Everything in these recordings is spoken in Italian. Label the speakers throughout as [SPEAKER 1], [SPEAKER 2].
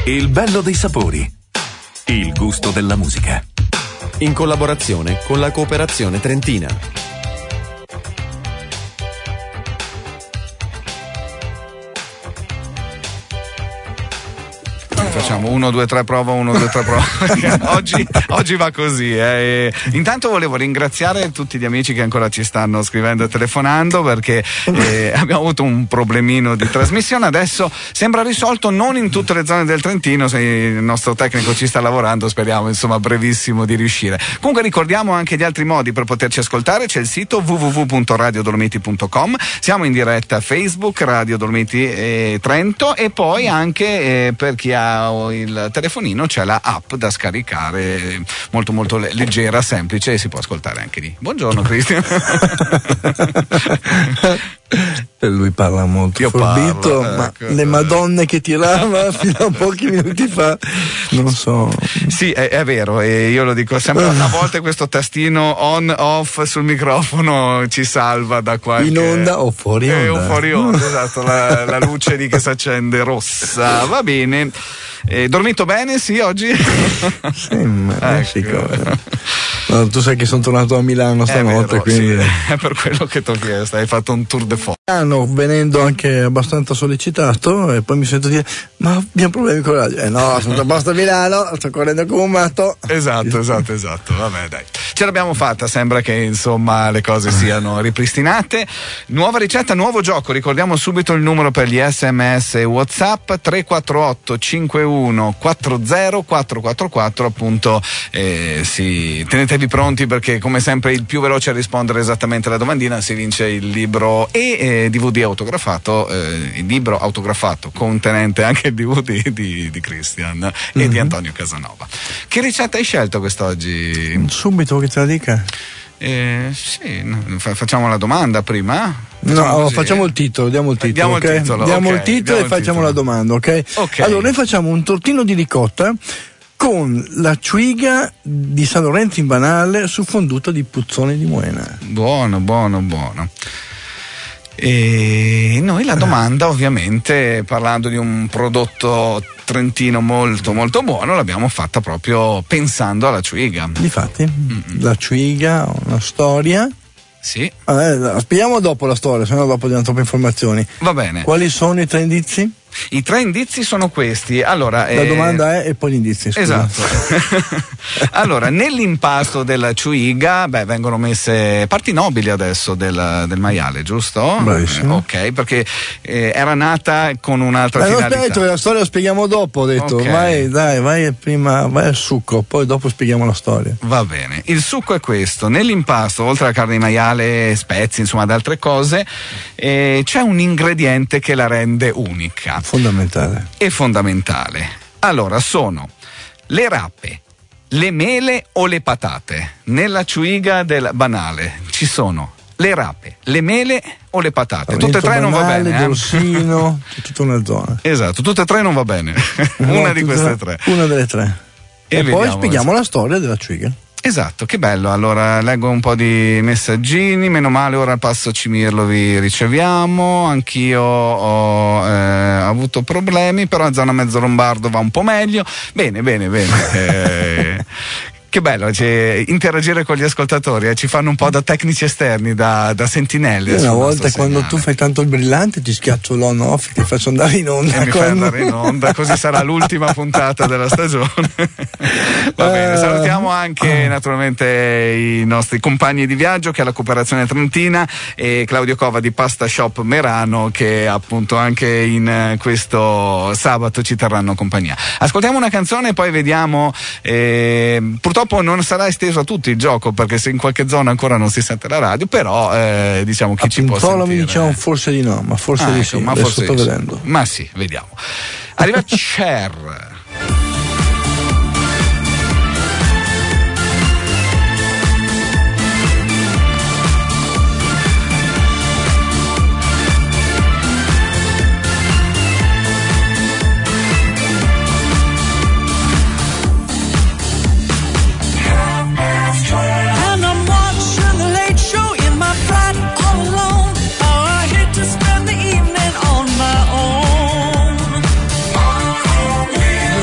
[SPEAKER 1] Il bello dei sapori. Il gusto della musica.
[SPEAKER 2] In collaborazione con la Cooperazione Trentina.
[SPEAKER 3] Facciamo 1, 2, 3 prova, 1, 2, 3 prova. oggi va così. Intanto volevo ringraziare tutti gli amici che ancora ci stanno scrivendo e telefonando, perché abbiamo avuto un problemino di trasmissione. Adesso sembra risolto, non in tutte le zone del Trentino. Se il nostro tecnico ci sta lavorando, speriamo insomma brevissimo di riuscire. Comunque ricordiamo anche gli altri modi per poterci ascoltare. C'è il sito www.radiodolomiti.com, siamo in diretta Facebook Radio Dolomiti Trento, e poi anche per chi ha il telefonino c'è la app da scaricare, molto molto leggera, semplice, e si può ascoltare anche lì. Buongiorno Cristian.
[SPEAKER 4] Lui parla molto
[SPEAKER 3] Io
[SPEAKER 4] forbito,
[SPEAKER 3] parlo,
[SPEAKER 4] ma
[SPEAKER 3] ecco.
[SPEAKER 4] le madonne che tirava fino a pochi minuti fa, non so.
[SPEAKER 3] Sì, è vero, e io lo dico sempre, a volte questo tastino on off sul microfono ci salva da qualche...
[SPEAKER 4] In onda o fuori onda.
[SPEAKER 3] O fuori onda, esatto, la luce lì che si accende rossa. Va bene. Dormito bene, sì, oggi?
[SPEAKER 4] Sì, in Messico. No, tu sai che sono tornato a Milano stanotte,
[SPEAKER 3] vero,
[SPEAKER 4] quindi...
[SPEAKER 3] Sì, è per quello che ti ho chiesto, hai fatto un tour de force.
[SPEAKER 4] Venendo anche abbastanza sollecitato, e poi mi sento dire: ma abbiamo problemi con la radio. No, sono a posto a Milano, sto correndo come un matto.
[SPEAKER 3] Esatto, vabbè, dai. Ce l'abbiamo fatta, sembra che insomma le cose siano ripristinate. Nuova ricetta, nuovo gioco, ricordiamo subito il numero per gli SMS e WhatsApp: 348 51 40 444, appunto. Sì, tenetevi pronti, perché come sempre il più veloce a rispondere esattamente alla domandina si vince il libro e DVD autografato, il libro autografato contenente anche il DVD di Christian e di Antonio Casanova. Che ricetta hai scelto quest'oggi?
[SPEAKER 4] Subito che te la dica?
[SPEAKER 3] Sì, facciamo la domanda prima?
[SPEAKER 4] Facciamo il titolo, diamo il titolo, e facciamo la domanda, ok? Allora, noi facciamo un tortino di ricotta con la ciuiga di San Lorenzo in banale su fonduta di puzzone di Moena.
[SPEAKER 3] Buono. E noi la domanda, ovviamente, parlando di un prodotto trentino molto molto buono, l'abbiamo fatta proprio pensando alla ciuiga.
[SPEAKER 4] Difatti, la ciuiga ha una storia.
[SPEAKER 3] Sì.
[SPEAKER 4] Spieghiamo dopo la storia, sennò dopo diamo troppe informazioni.
[SPEAKER 3] Va bene.
[SPEAKER 4] Quali sono i 3 indizi?
[SPEAKER 3] I 3 indizi sono questi. Allora,
[SPEAKER 4] la domanda è, e poi gli indizi. Scusa.
[SPEAKER 3] Esatto. Allora, nell'impasto della ciuiga, vengono messe parti nobili adesso del maiale, giusto?
[SPEAKER 4] Bravissimo.
[SPEAKER 3] Ok, perché era nata con un'altra finalità.
[SPEAKER 4] Aspetta, la storia la spieghiamo dopo, ho detto.
[SPEAKER 3] Okay.
[SPEAKER 4] Vai prima, vai al succo, poi dopo spieghiamo la storia.
[SPEAKER 3] Va bene. Il succo è questo: nell'impasto, oltre alla carne di maiale, spezie, insomma, ad altre cose, c'è un ingrediente che la rende unica.
[SPEAKER 4] Fondamentale.
[SPEAKER 3] È fondamentale. Allora, sono le rape, le mele o le patate. Nella ciuiga del banale ci sono le rape, le mele o le patate. Tutte e 3 non va bene.
[SPEAKER 4] Dorsino, tutta una zona.
[SPEAKER 3] Esatto, tutte e 3 non va bene. Una di queste 3.
[SPEAKER 4] Una delle 3. E poi spieghiamo la storia della ciuiga.
[SPEAKER 3] Esatto, che bello. Allora leggo un po' di messaggini. Meno male, ora al passo Cimirlo vi riceviamo. Anch'io ho avuto problemi, però a zona mezzo lombardo va un po' meglio. Bene. Che bello, interagire con gli ascoltatori, ci fanno un po' da tecnici esterni, da sentinelle.
[SPEAKER 4] Una volta quando tu fai tanto il brillante ti schiaccio l'on off, ti faccio andare in onda.
[SPEAKER 3] E mi fai andare in onda, così sarà l'ultima puntata della stagione. Va bene, salutiamo anche naturalmente i nostri compagni di viaggio, che è la Cooperazione Trentina, e Claudio Cova di Pasta Shop Merano, che appunto anche in questo sabato ci terranno compagnia. Ascoltiamo una canzone e poi vediamo. Purtroppo non sarà esteso a tutti il gioco, perché se in qualche zona ancora non si sente la radio, però diciamo chi ci può sentire.
[SPEAKER 4] Mi diciamo forse di no, ma forse di sì, ma forse sto vedendo.
[SPEAKER 3] Ma sì, vediamo. Arriva Cher.
[SPEAKER 5] Spend the evening on my own.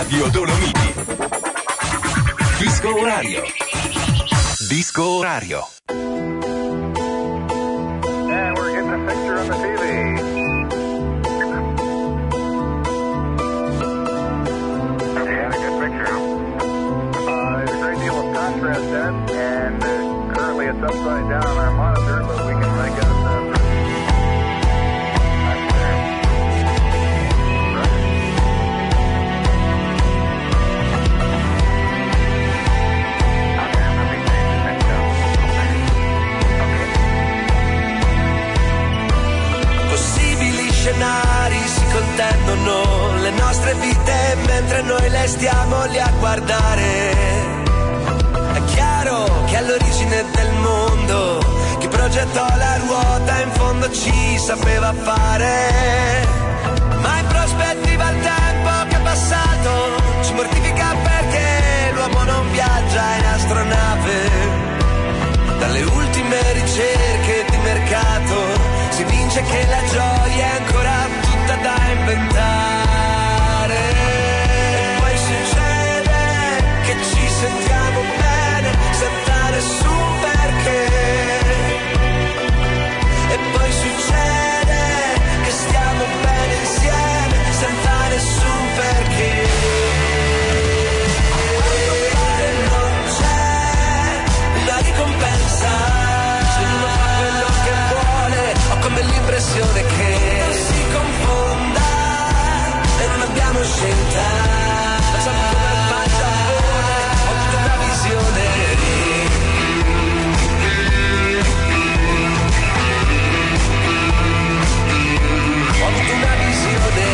[SPEAKER 1] Radio Dolomiti. Disco Orario. Disco Orario.
[SPEAKER 5] And we're getting a picture on the TV. Yeah, a good picture. There's a great deal of contrast in it, and currently it's upside down on our monitor, but we can make out
[SPEAKER 6] scenari si contendono le nostre vite mentre noi le stiamo lì a guardare. È chiaro che all'origine del mondo chi progettò la ruota in fondo ci sapeva fare, ma in prospettiva il tempo che è passato ci mortifica perché l'uomo non viaggia in astronave. Dalle ultime ricerche di mercato si vince che la gioia è ancora tutta da inventare. E poi succede che ci sentiamo bene senza nessun perché. E poi succede che stiamo bene insieme senza nessun perché. Non c'è una ricompensa. Come l'impressione che si confonda e non abbiamo scelta. Facciamo come fa il Giappone, ho tutta una visione. Ho tutta una visione.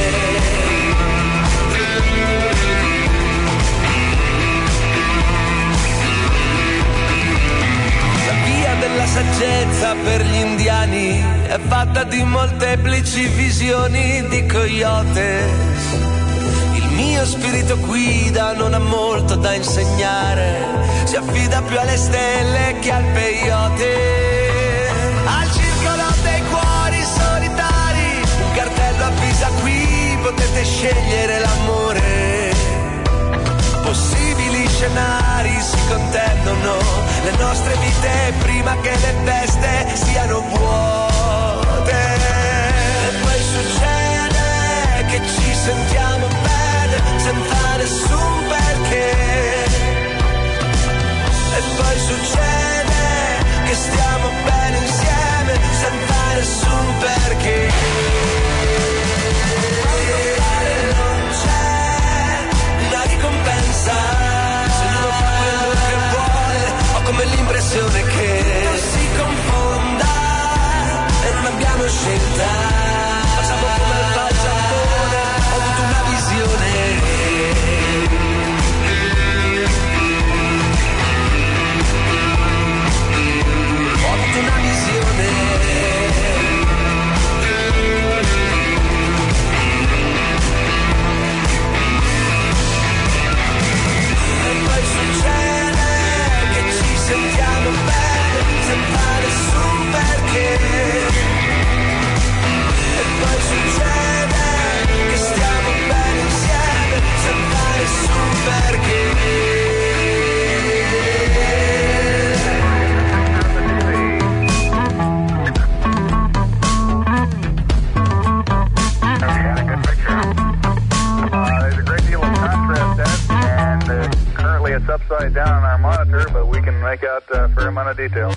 [SPEAKER 6] La saggezza per gli indiani è fatta di molteplici visioni di coyotes. Il mio spirito guida non ha molto da insegnare, si affida più alle stelle che al peyote. Al circolo dei cuori solitari un cartello avvisa: qui potete scegliere l'amore. Possibili scenari si contendono le nostre vite prima che le teste siano vuote. E poi succede che ci sentiamo bene senza nessun perché. E poi succede che stiamo bene insieme senza nessun perché. Se uno fa quello che vuole, ho come l'impressione che non si confonda e non abbiamo scelta. Facciamo come fa il Giappone, ho avuto una visione. Ho avuto una visione. Sentiamo bene senza nessun perché. E poi succede che stiamo bene insieme senza nessun perché. There's a great deal of contrast in it, and currently it's upside down on our monitor, but we can make out a fair amount of detail.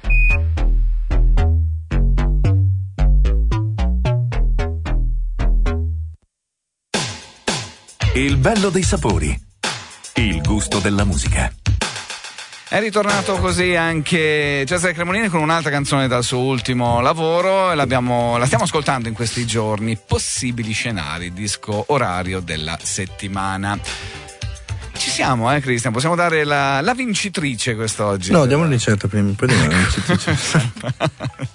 [SPEAKER 1] Il bello dei sapori. Il gusto della musica.
[SPEAKER 3] È ritornato così anche Cesare Cremonini con un'altra canzone dal suo ultimo lavoro e la stiamo ascoltando in questi giorni. Possibili scenari, disco orario della settimana. Ci siamo, Cristian? Possiamo dare la vincitrice quest'oggi?
[SPEAKER 4] No, diamo una ricetta prima, poi diamo la vincitrice.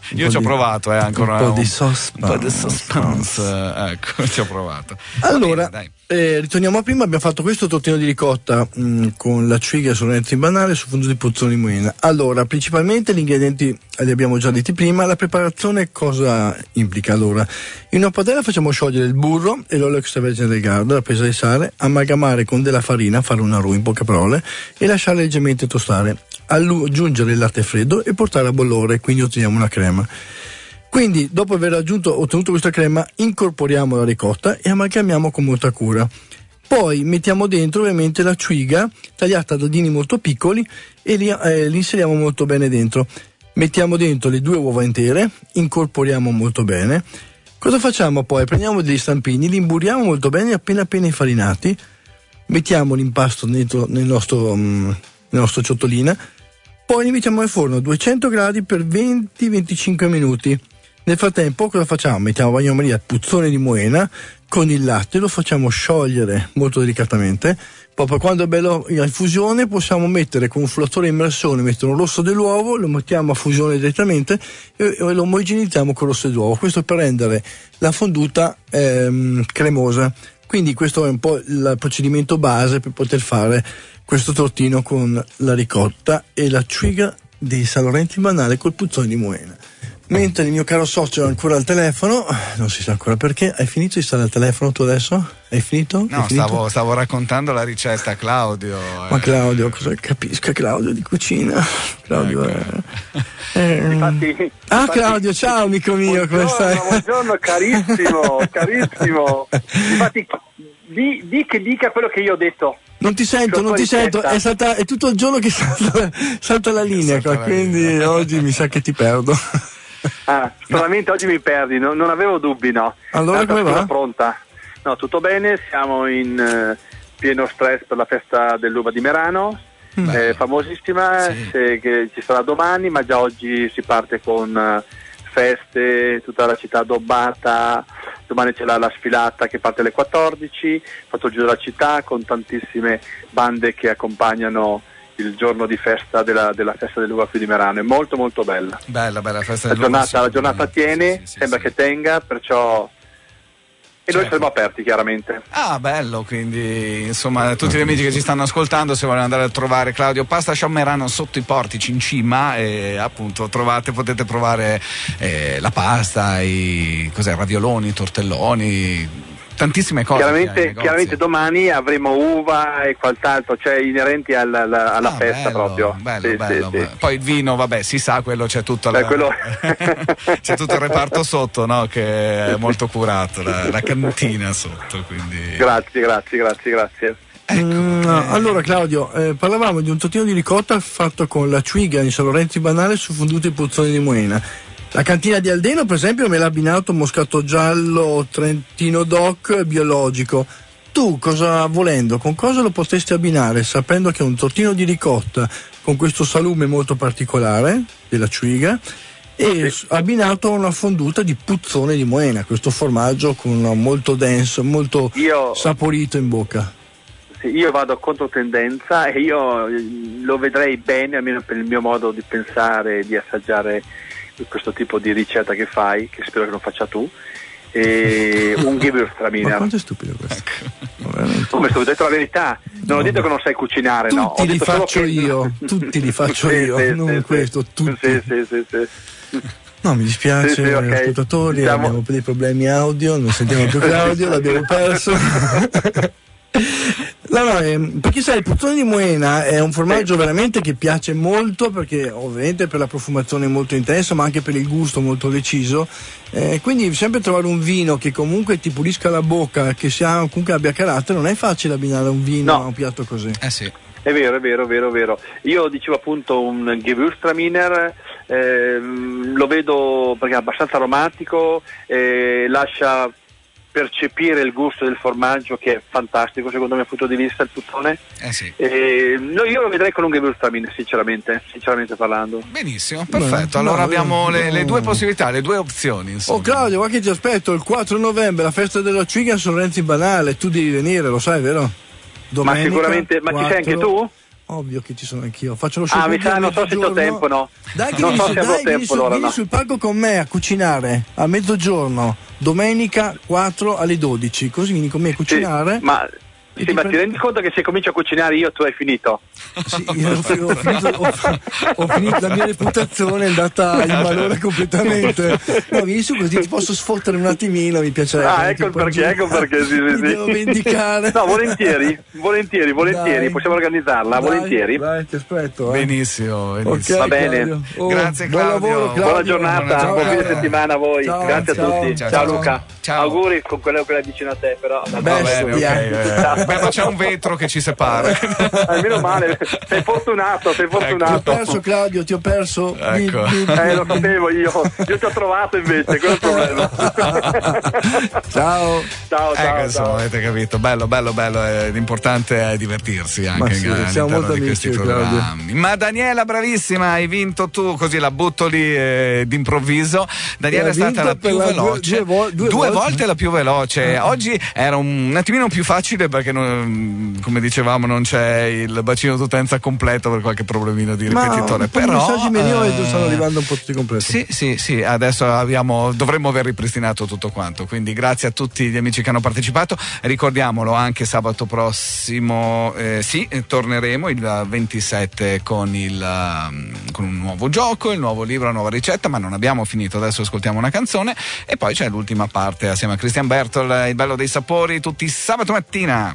[SPEAKER 3] Io ci ho provato, ancora
[SPEAKER 4] un po' di suspense.
[SPEAKER 3] Un po' di suspense. Ecco, ci ho provato.
[SPEAKER 4] Allora, ritorniamo a prima. Abbiamo fatto questo tortino di ricotta con la ciuga sul Renzo in banale su fondo di puzzone di Moena. Allora, principalmente gli ingredienti li abbiamo già detti prima. La preparazione cosa implica? Allora, in una padella facciamo sciogliere il burro e l'olio extravergine del gardo, la presa di sale, amalgamare con della farina, fare una roux in poche parole e lasciare leggermente tostare. Aggiungere il latte freddo e portare a bollore, quindi otteniamo una crema. Quindi dopo aver ottenuto questa crema incorporiamo la ricotta e amalgamiamo con molta cura. Poi mettiamo dentro ovviamente la ciuga tagliata a dadini molto piccoli e li inseriamo molto bene dentro. Mettiamo dentro le 2 uova intere, incorporiamo molto bene. Cosa facciamo poi? Prendiamo degli stampini, li imburiamo molto bene appena infarinati, mettiamo l'impasto dentro nel nostro ciotolina, poi li mettiamo al forno a 200 gradi per 20-25 minuti. Nel frattempo cosa facciamo? Mettiamo a bagnomaria il puzzone di Moena con il latte, lo facciamo sciogliere molto delicatamente, poi quando è bello in fusione possiamo mettere con un flottatore in immersione, mettere un rosso dell'uovo, lo mettiamo a fusione direttamente e lo omogenizziamo con il rosso dell'uovo, questo per rendere la fonduta cremosa. Quindi questo è un po' il procedimento base per poter fare questo tortino con la ricotta e la ciuga di San Lorenzo in banale col puzzone di Moena. Mentre il mio caro socio è ancora al telefono, non si sa ancora perché. Hai finito di stare al telefono tu adesso? Hai finito?
[SPEAKER 3] No, stavo raccontando la ricetta a Claudio.
[SPEAKER 4] Ma Claudio, cosa capisca Claudio di cucina? Claudio
[SPEAKER 5] Infatti,
[SPEAKER 4] Claudio, ciao amico mio, come stai?
[SPEAKER 5] Buongiorno, carissimo. Infatti, dica quello che io ho detto.
[SPEAKER 4] Non ti sento, è tutto il giorno che salta la linea qua, quindi oggi mi sa che ti perdo.
[SPEAKER 5] Solamente oggi mi perdi, non avevo dubbi, no.
[SPEAKER 4] Allora come va?
[SPEAKER 5] Pronta? No, tutto bene, siamo in pieno stress per la festa dell'uva di Merano, famosissima, sì. Che ci sarà domani, ma già oggi si parte con feste, tutta la città addobbata. Domani c'è la sfilata che parte alle 14, fatto giù della città con tantissime bande che accompagnano il giorno di festa della festa dell'uva qui di Merano. È molto molto bella.
[SPEAKER 3] Bella festa dell'uva.
[SPEAKER 5] La giornata tiene, sembra che tenga, perciò. E noi saremo aperti chiaramente.
[SPEAKER 3] Bello, quindi insomma tutti gli amici che ci stanno ascoltando, se vogliono andare a trovare Claudio Pasta Shop Merano sotto i portici in cima, e appunto potete provare la pasta, i ravioloni, tortelloni, tantissime cose.
[SPEAKER 5] Chiaramente domani avremo uva e quant'altro, cioè inerenti alla festa,
[SPEAKER 3] bello,
[SPEAKER 5] proprio.
[SPEAKER 3] Bello. Sì. Poi il vino, vabbè, si sa, quello c'è tutto c'è tutto il reparto sotto, no? Che è molto curato, la cantina sotto, quindi.
[SPEAKER 5] Grazie.
[SPEAKER 3] Ecco,
[SPEAKER 4] allora Claudio, parlavamo di un tortino di ricotta fatto con la ciuga di San Lorenzo in banale su fonduto di puzzone di Moena. La cantina di Aldeno, per esempio, me l'ha abbinato moscato giallo, Trentino DOC biologico. Tu, con cosa lo potresti abbinare, sapendo che è un tortino di ricotta con questo salume molto particolare della ciuga e abbinato a una fonduta di puzzone di Moena, questo formaggio molto denso, molto saporito in bocca?
[SPEAKER 5] Io vado contro tendenza e io lo vedrei bene, almeno per il mio modo di pensare, di assaggiare questo tipo di ricetta che fai, che spero che non faccia tu, e un Gewürztraminer.
[SPEAKER 4] Ma quanto è stupido questo?
[SPEAKER 5] Come sto detto la verità, non ho detto che non sai cucinare,
[SPEAKER 4] tutti
[SPEAKER 5] no? Tutti
[SPEAKER 4] li faccio io, non questo, tutti.
[SPEAKER 5] Sì.
[SPEAKER 4] No, mi dispiace, okay. Ascoltatori, abbiamo dei problemi audio, non sentiamo più Claudio, l'abbiamo perso. Perché sai, il puzzone di Moena è un formaggio veramente che piace molto, perché ovviamente per la profumazione molto intensa, ma anche per il gusto molto deciso, quindi sempre trovare un vino che comunque ti pulisca la bocca, che comunque abbia carattere, non è facile abbinare un vino a un piatto così.
[SPEAKER 3] Sì.
[SPEAKER 5] È vero. Io dicevo appunto un Gewürztraminer, lo vedo perché è abbastanza aromatico, lascia percepire il gusto del formaggio, che è fantastico secondo il mio punto di vista, il puzzone.
[SPEAKER 3] Sì.
[SPEAKER 5] Io lo vedrei con un Gewürztraminer, sinceramente parlando.
[SPEAKER 3] Benissimo, perfetto. Allora abbiamo le due possibilità, le due opzioni, insomma.
[SPEAKER 4] Claudio, guarda che ti aspetto il 4 novembre, la festa della ciuga a San Lorenzo in banale, tu devi venire, lo sai, vero? Domenica,
[SPEAKER 5] ma sicuramente, ma ci sei anche tu?
[SPEAKER 4] Ovvio che ci sono anch'io. Faccio lo show.
[SPEAKER 5] Mi sa, non so se c'ho tempo, no.
[SPEAKER 4] Dai, vieni sul palco con me a cucinare a mezzogiorno, domenica 4 alle 12. Così vieni con me a cucinare.
[SPEAKER 5] Sì, ma ti rendi conto che se comincio a cucinare io, tu hai finito?
[SPEAKER 4] Sì, ho finito, la mia reputazione è andata in malore completamente. No, vieni su così ti posso sfottere un attimino, mi piacerebbe.
[SPEAKER 5] Ecco perché sì.
[SPEAKER 4] Devo vendicare.
[SPEAKER 5] No, volentieri, dai, possiamo organizzarla, volentieri.
[SPEAKER 4] Dai, ti aspetto.
[SPEAKER 3] Benissimo.
[SPEAKER 4] Okay,
[SPEAKER 5] va bene.
[SPEAKER 3] Grazie Claudio.
[SPEAKER 4] Buon lavoro, Claudio.
[SPEAKER 5] Buona giornata, buon fine settimana a voi.
[SPEAKER 4] Ciao,
[SPEAKER 5] grazie a tutti.
[SPEAKER 3] Ciao
[SPEAKER 5] Luca.
[SPEAKER 3] Ciao.
[SPEAKER 5] Auguri con quello che è vicino a te, però.
[SPEAKER 3] Beh, ma c'è un vetro che ci separa.
[SPEAKER 5] Meno male, sei fortunato.
[SPEAKER 4] Ti ho perso, Claudio, ti ho perso.
[SPEAKER 3] Ecco.
[SPEAKER 5] Lo sapevo io ti ho trovato invece, quello è il problema.
[SPEAKER 4] Ciao.
[SPEAKER 3] Insomma, avete capito, bello, l'importante è divertirsi anche all'interno di questi programmi. Ma Daniela, bravissima, hai vinto tu, così la butto lì d'improvviso. Daniela è stata la più veloce, due volte la più veloce. Oggi era un attimino più facile perché come dicevamo non c'è il bacino d'utenza completo per qualche problemino di ripetitore, però
[SPEAKER 4] i messaggi migliori stanno arrivando un po' tutti completi.
[SPEAKER 3] Sì, adesso dovremmo aver ripristinato tutto quanto, quindi grazie a tutti gli amici che hanno partecipato. Ricordiamolo, anche sabato prossimo torneremo il 27 con un nuovo gioco, il nuovo libro, la nuova ricetta, ma non abbiamo finito, adesso ascoltiamo una canzone e poi c'è l'ultima parte assieme a Christian Bertol, il bello dei sapori, tutti sabato mattina.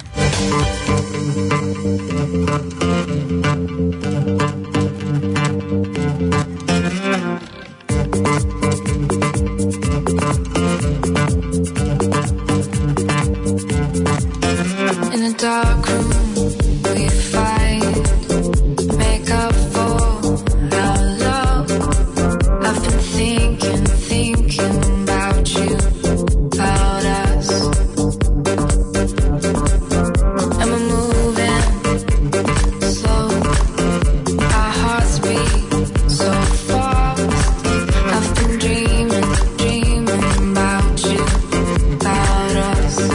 [SPEAKER 7] In a dark room we fight, make up for our love. I've been thinking about you, about us. And we're moving slow, our hearts beat so fast. I've been dreaming about you, about us.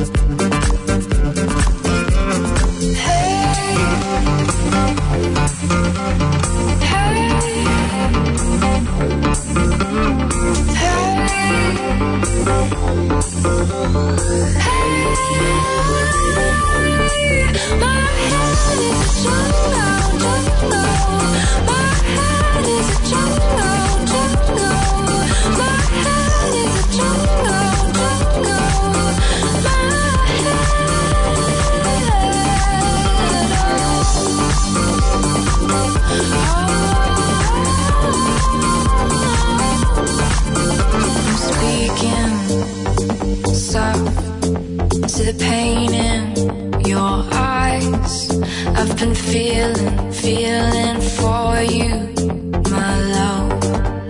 [SPEAKER 7] To the pain in your eyes, I've been feeling for you, my love.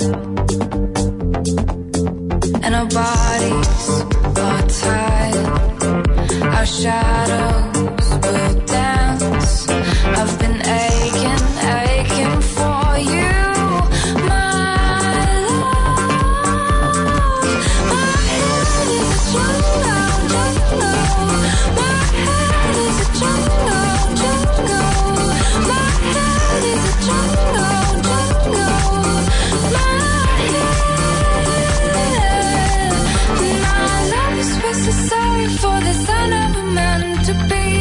[SPEAKER 7] And our bodies are tired, our shadows will dance. I've been aching for you, my love. My head is a jungle. My head is a jungle. My head is a jungle. My head. My love is supposed to sorry for this I never meant to be.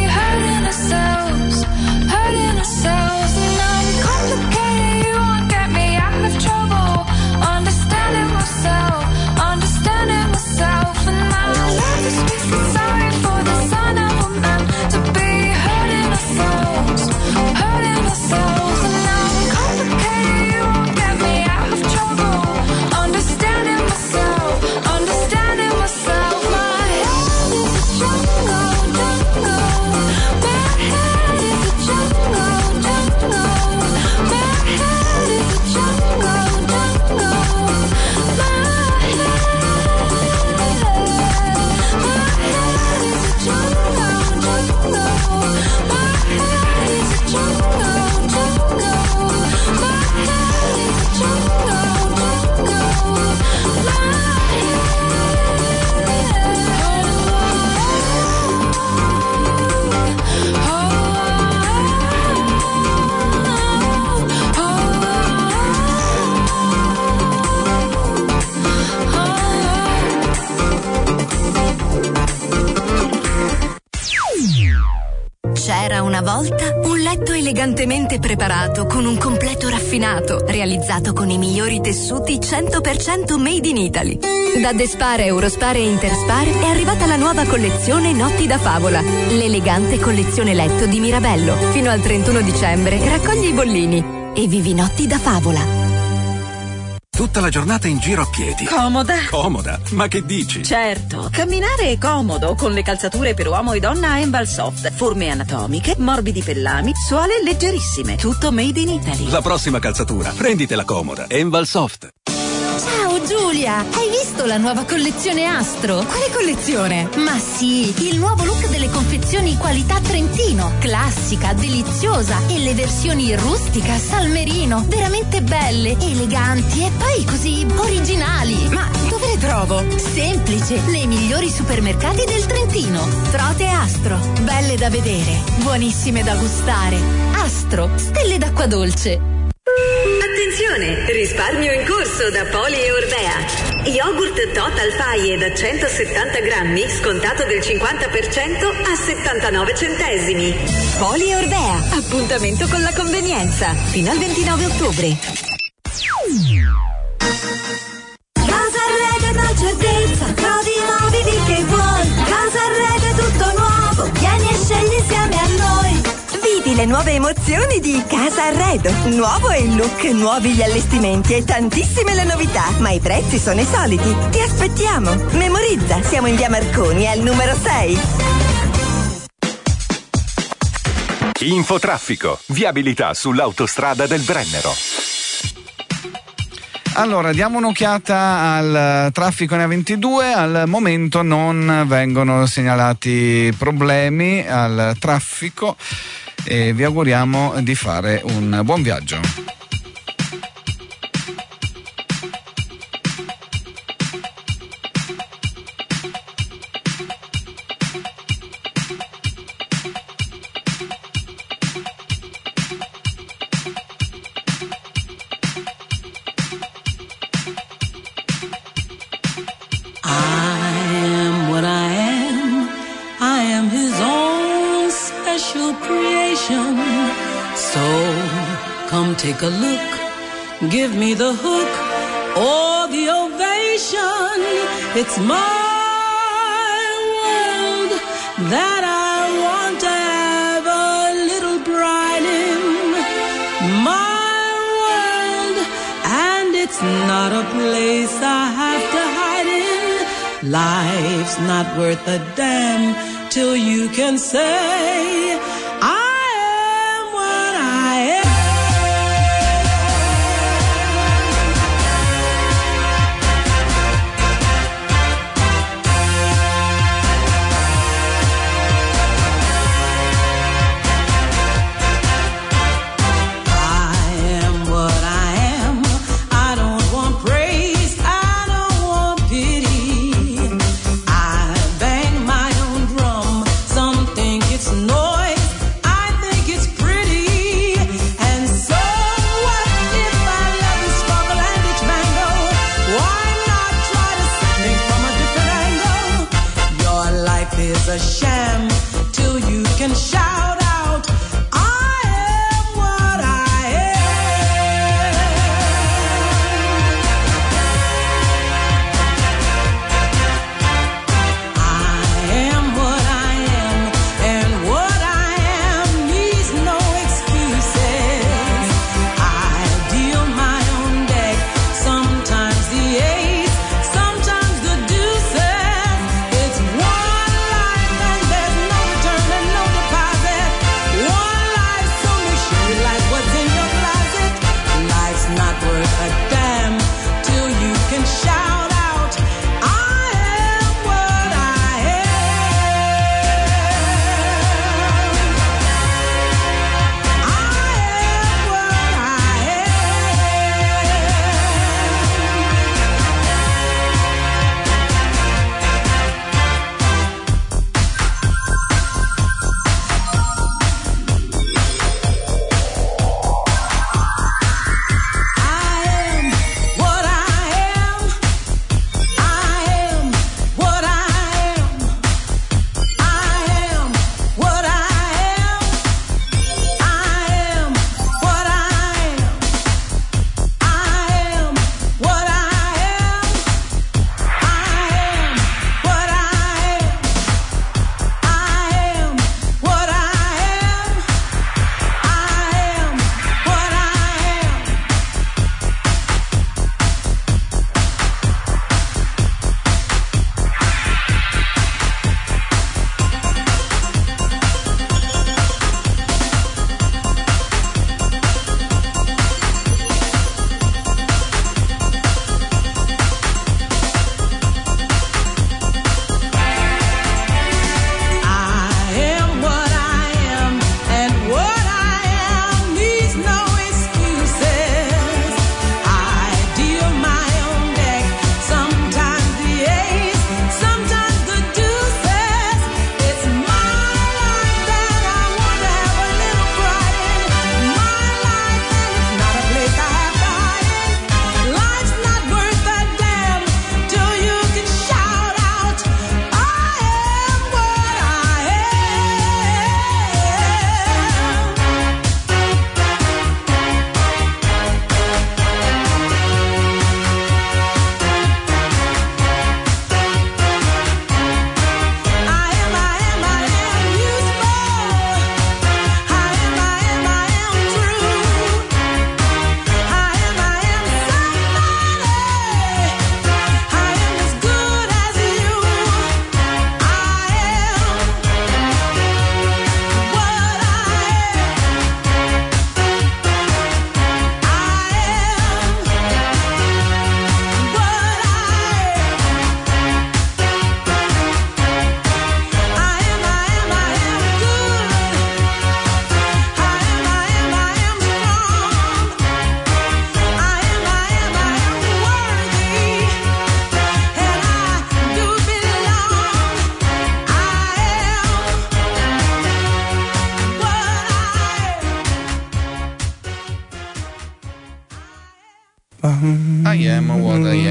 [SPEAKER 8] volta un letto elegantemente preparato con un completo raffinato, realizzato con i migliori tessuti 100% made in Italy. Da Despar, Eurospar e Interspar è arrivata la nuova collezione Notti da Favola, l'elegante collezione letto di Mirabello. Fino al 31 dicembre raccogli i bollini e vivi Notti da Favola.
[SPEAKER 1] Tutta la giornata in giro a piedi.
[SPEAKER 9] Comoda.
[SPEAKER 1] Comoda? Ma che dici?
[SPEAKER 9] Certo, camminare è comodo con le calzature per uomo e donna Enval Soft. Forme anatomiche, morbidi pellami, suole leggerissime. Tutto made in Italy.
[SPEAKER 1] La prossima calzatura, prenditela comoda. Enval Soft.
[SPEAKER 10] Ciao Giulia, hai visto la nuova collezione Astro? Quale collezione? Ma sì, il nuovo look delle confezioni qualità Trentino, classica, deliziosa, e le versioni rustica, salmerino, veramente belle, eleganti e poi così originali. Ma dove le trovo? Semplice, nei migliori supermercati del Trentino. Frote Astro, belle da vedere, buonissime da gustare. Astro, stelle d'acqua dolce.
[SPEAKER 8] Attenzione! Risparmio in corso da Poli e Orbea. Yogurt Total Faye da 170 grammi, scontato del 50% a 79 centesimi. Poli e Orbea. Appuntamento con la convenienza. Fino al 29 ottobre.
[SPEAKER 7] Casa Rete da certezza, trovi mobili che vuoi. Casa Rete tutto nuovo, vieni e scegli insieme a noi.
[SPEAKER 8] Vivi le nuove emozioni di Casa Arredo. Nuovo è il look, nuovi gli allestimenti e tantissime le novità, ma i prezzi sono i soliti. Ti aspettiamo. Memorizza, siamo in via Marconi al numero 6.
[SPEAKER 1] Infotraffico, viabilità sull'autostrada del Brennero.
[SPEAKER 3] Allora, diamo un'occhiata al traffico in A22. Al momento non vengono segnalati problemi al traffico e vi auguriamo di fare un buon viaggio.
[SPEAKER 11] Take a look, give me the hook or the ovation. It's my world that I want to have a little pride in. My world, and it's not a place I have to hide in. Life's not worth a damn till you can say I am what I am. A sham till you can shout out I am what I am. I am what I am, and what I am needs no excuses. I deal my own deck, sometimes the ace, sometimes the deuces. It's one life and there's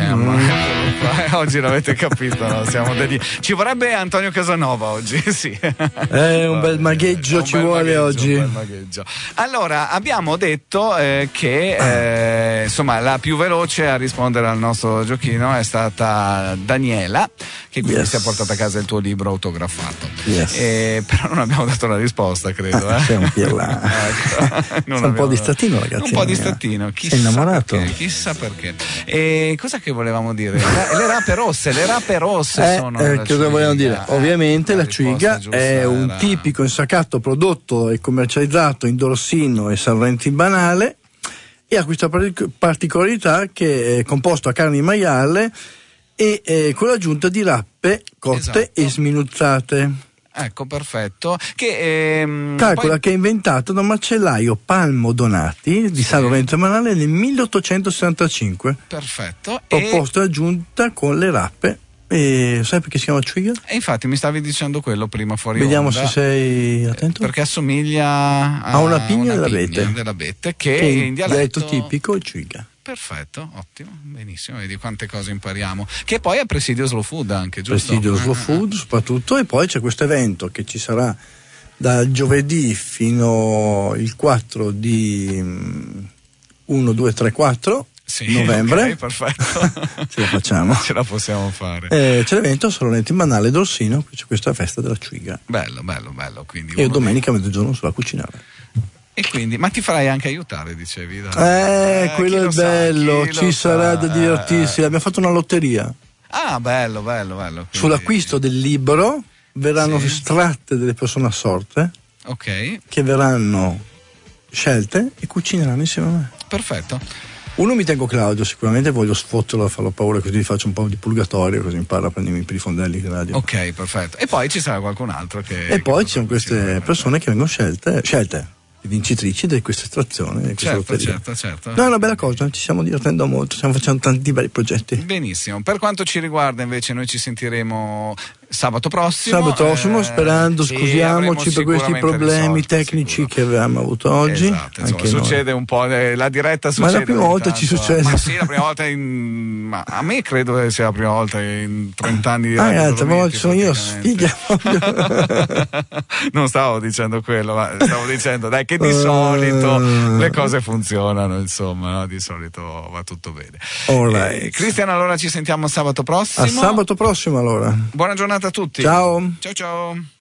[SPEAKER 3] Oggi l'avete capito, no? Siamo ci vorrebbe Antonio Casanova oggi, sì.
[SPEAKER 4] Un bel magheggio ci vuole oggi.
[SPEAKER 3] Un bel magheggio. Allora, abbiamo detto che insomma la più veloce a rispondere al nostro giochino è stata Daniela, che quindi si è portata a casa il tuo libro autografato. Però non abbiamo dato la risposta, credo.
[SPEAKER 4] Sei un pirla. Sei un po' distrattino, ragazzi.
[SPEAKER 3] Un po' distrattino.
[SPEAKER 4] Sei innamorato?
[SPEAKER 3] Chissà perché. E cosa che volevamo dire? Le rape rosse sono.
[SPEAKER 4] Cosa volevamo dire? Ovviamente la Ciuiga è un tipico insaccato prodotto e commercializzato in Dorsino e Salrento in Banale, e ha questa particolarità che è composto a carne di maiale e con l'aggiunta di rape cotte e sminuzzate.
[SPEAKER 3] Ecco, perfetto. Che
[SPEAKER 4] calcola che è inventato da un macellaio Palmo Donati di San Lorenzo Manale nel 1865.
[SPEAKER 3] Perfetto.
[SPEAKER 4] Proposto e aggiunta con le rape. E sai perché si chiama Ciuiga?
[SPEAKER 3] E infatti mi stavi dicendo quello prima fuori
[SPEAKER 4] Vediamo
[SPEAKER 3] onda.
[SPEAKER 4] se sei attento.
[SPEAKER 3] Perché assomiglia a
[SPEAKER 4] una pigna della
[SPEAKER 3] Bette, che in dialetto
[SPEAKER 4] tipico è Ciuiga.
[SPEAKER 3] Perfetto, ottimo, benissimo, vedi quante cose impariamo. Che poi è Presidio Slow Food anche, giusto?
[SPEAKER 4] Presidio Slow Food soprattutto, e poi c'è questo evento che ci sarà dal giovedì fino il 4 di 1, 2, 3, 4 novembre.
[SPEAKER 3] Ok, perfetto.
[SPEAKER 4] Ce la facciamo.
[SPEAKER 3] Ce la possiamo fare.
[SPEAKER 4] C'è l'evento a Salrento in Banale Dorsino, c'è questa festa della Ciuiga.
[SPEAKER 3] Bello. Quindi
[SPEAKER 4] e domenica a mezzogiorno sulla cucinare.
[SPEAKER 3] E quindi, ma ti farai anche aiutare, dicevi?
[SPEAKER 4] Quello è bello, ci sarà da divertirsi. Abbiamo fatto una lotteria.
[SPEAKER 3] Ah, bello. Quindi...
[SPEAKER 4] Sull'acquisto del libro verranno estratte delle persone assorte, che verranno scelte e cucineranno insieme a me.
[SPEAKER 3] Perfetto.
[SPEAKER 4] Uno mi tengo Claudio, sicuramente voglio sfotterlo, farlo paura, così gli faccio un po' di purgatorio, così impara a prendermi per i fondelli di radio.
[SPEAKER 3] Ok, perfetto. E poi ci sarà qualcun altro che...
[SPEAKER 4] E poi ci sono queste persone che vengono scelte, vincitrici di questa estrazione.
[SPEAKER 3] Certo.
[SPEAKER 4] No, è una bella cosa, ci stiamo divertendo molto, stiamo facendo tanti belli progetti.
[SPEAKER 3] Benissimo. Per quanto ci riguarda invece, noi ci sentiremo sabato prossimo,
[SPEAKER 4] sperando, scusiamoci per questi problemi tecnici che avevamo avuto oggi.
[SPEAKER 3] Esatto, succede un po', la diretta succede.
[SPEAKER 4] Ma la prima volta ci succede.
[SPEAKER 3] Ma sì, la prima volta ma a me credo che sia la prima volta in 30 anni di
[SPEAKER 4] ragazzi, ma sono io sfiga.
[SPEAKER 3] Non stavo dicendo quello, ma stavo dicendo dai che di solito le cose funzionano, insomma, no? Di solito va tutto bene. Cristian, allora ci sentiamo sabato prossimo.
[SPEAKER 4] A sabato prossimo allora.
[SPEAKER 3] Buona giornata a tutti.
[SPEAKER 4] Ciao.
[SPEAKER 3] Ciao.